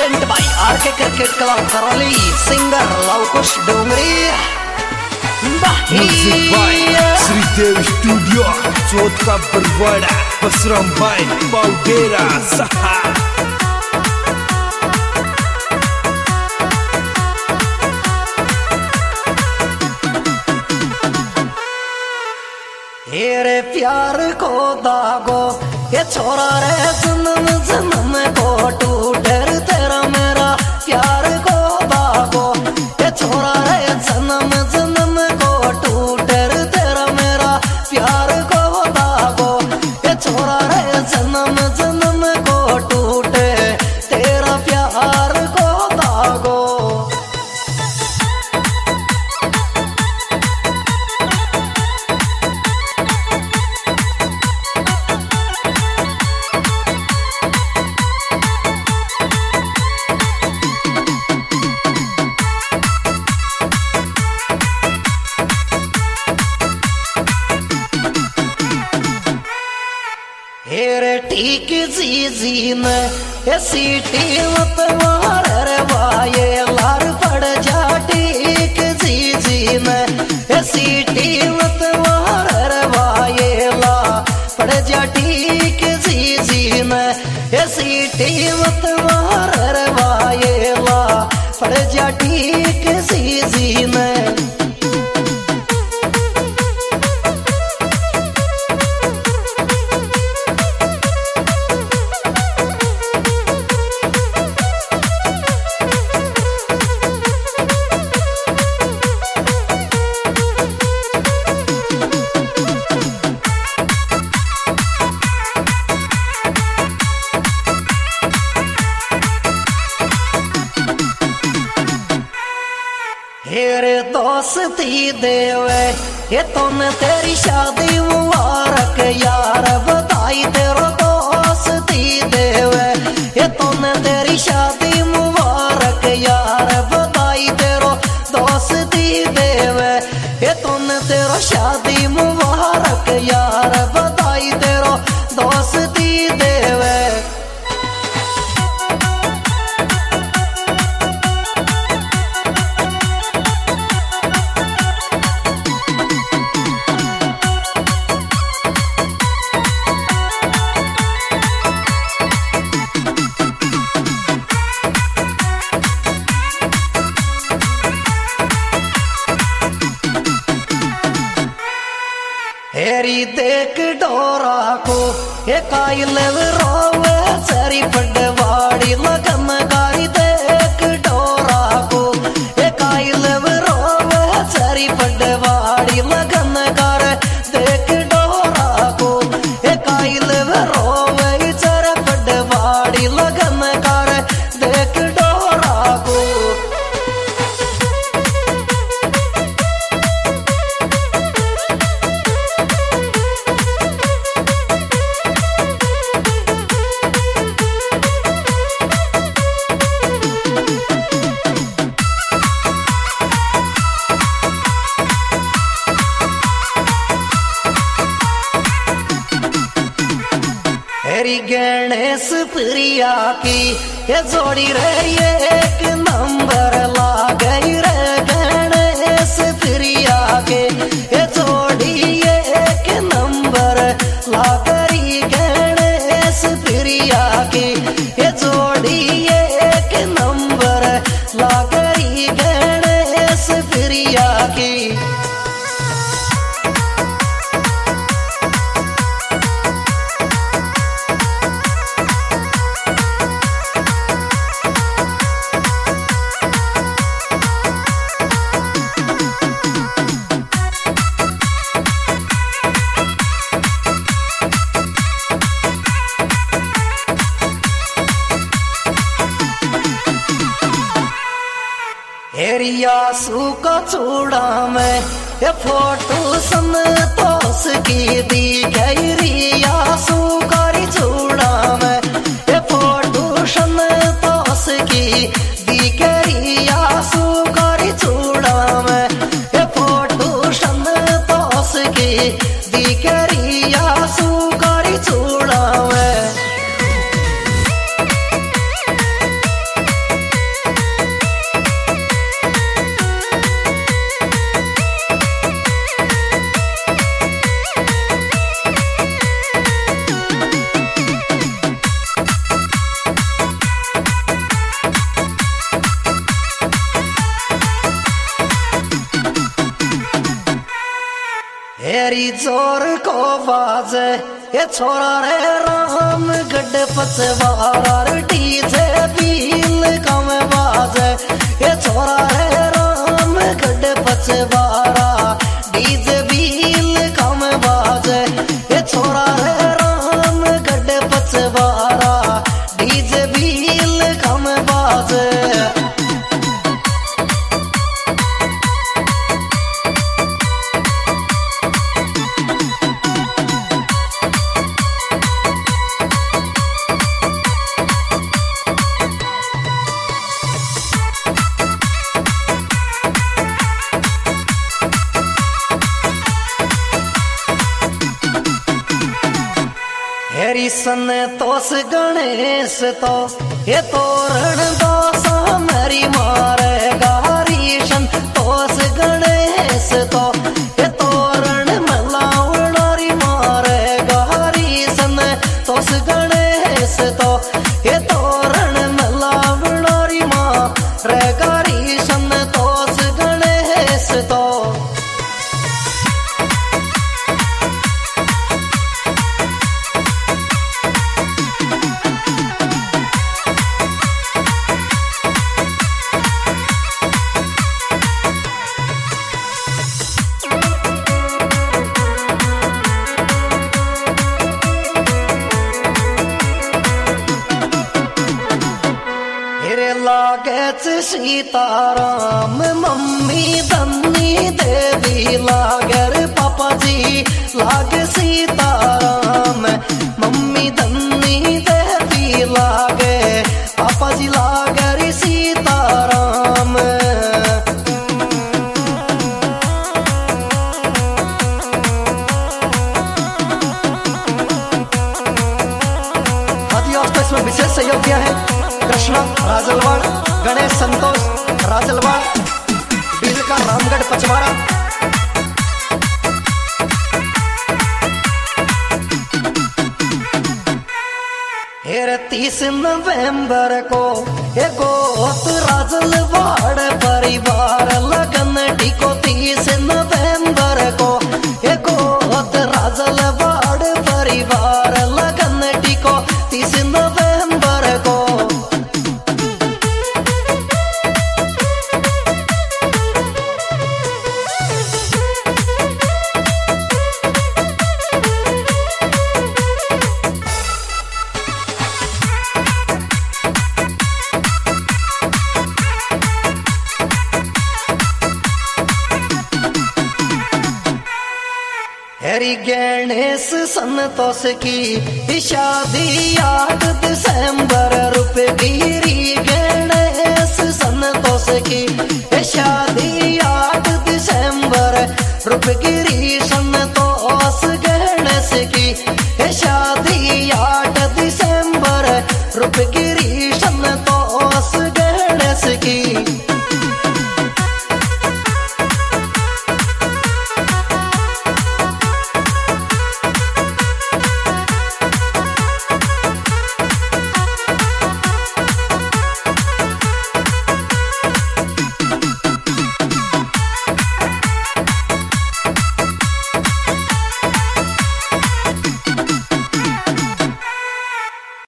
Present by RK cricket club Karauli singer Luvkush Dongri music by Shridev studio चौथा बरवाड़ा बसराम भाई बाउडेरा सहा हेरे प्यार को दागो ये छोरा रे जन्म जन्म को टूटे तेरा मेरा प्यार को दागो ये छोरा रे जन्म जन्म को टूटे तेरा मेरा प्यार को दागो ये छोरा रे जन्म जन्म को टूटे तेरा प्यार को दागो हेरे ठीक जी ने ये सीटी मत मार रे वाये लार पड़ जा ठीक जी ने ये सीटी मत मार रे वाये ला पड़ जा ठीक जी ने ये सीटी मत मार रे वाये ला पड़ जा ठीक जी ने हेरे दोस्ती देवे ये तूने तेरी शादी मुबारक यार बधाई तेरो दोस्ती देवे ये तूने तेरी शादी मुबारक यार बधाई तेरो दोस्ती देवे ये तूने तेरो शादी मुबारक यार बधाई तेरो दोस्ती देवे हेरी देख डोरा को ये कायल रोवे सरी पडवाड़ी लगन गारी देख डोरा को ये कायल रोवे सरी पडवाड़ी लगन गार देख डोरा को ये कायल रोवे सर पडवाड़ी लगन गार देख डोरा को हेरी गणेश प्रिया की ये जोड़ी रे ये एक नंबर ला गई रे गणेश प्रिया के ये जोड़ी ये एक नंबर ला गई गणेश प्रिया की ये जोड़ी ये एक नंबर ला गई गणेश प्रिया की हेरिया सूका चूड़ा में ये फोटो संतोष की दी गई रिया सुकारी चूड़ा में ये फोटो संतोष की दी गई रिया सुकारी चूड़ा में ये फोटो संतोष की दी गई रिया सुकारी चूड़ा में जोर को बाजे ये छोरा रे राम गड्ढे पचवारा डीजे बील कम बाजे ये छोरा रे राम गड्ढे पचवारा डीजे बील कम बाजे ये छोरा रे राम गड्ढे पचवारा डीजे बील कम बाजे। हेरी सन तोस गणेश तो ये तोरण दोसा मेरी मारे गारीशन तोस गणेश तो ये तोरण मलावणारी मारे गारीशन तोस गणेश तो ये तोरण मलावणारी मारे गारीशन तोस गणेश तो। लागेच सीताराम मम्मी धन्नी देवी लागर पापा जी लाग सीताराम मम्मी धन्नी देवी लागे पापा जी लागर सीताराम। आदिवासी इसमें विशेष सहयोग किया है कृष्णा राजलवाड़ गणेश संतोष राजलवाड़ बील का रामगढ़ पचवाड़ा। हेर 30 नवंबर को ये गोत राजलवाड़ परिवार लगन टिको 30 नवंबर को ये गोत राजलवाड़ परिवार लगन टिको 30 नवंबर को। हरी गणेश संतोष की शादी 8 दिसंबर रुपगिरी गणेश संतोष की शादी 8 दिसंबर रुपगिरी संतोष गणेश की शादी 8 दिसंबर रुपगिरी संतोष